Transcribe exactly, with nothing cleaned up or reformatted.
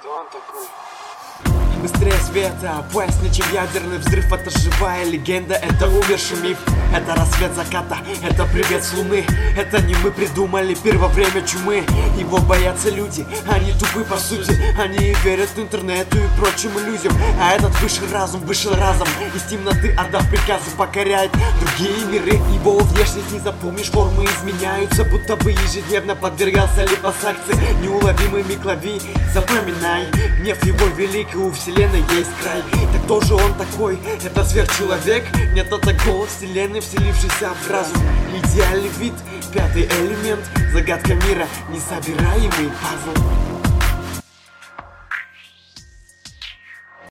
Кто он такой? Быстрее света, опаснее, чем ядерный взрыв. Это живая легенда, это умерший миф. Это рассвет заката, это привет с луны. Это не мы придумали пир во время чумы. Его боятся люди, они тупы по сути. Они верят интернету и прочим иллюзиям. А этот высший разум вышел разом из темноты, отдав приказы, покоряет другие миры. Его внешность не запомнишь, формы изменяются, будто бы ежедневно подвергался липосакции. Неуловимый миклови, запоминай, гнев его велик, и у вселенной есть край. Так кто же он такой? Это сверхчеловек? Нет, это голос вселенной, вселившийся в разум. Идеальный вид, пятый элемент, загадка мира, несобираемый пазл.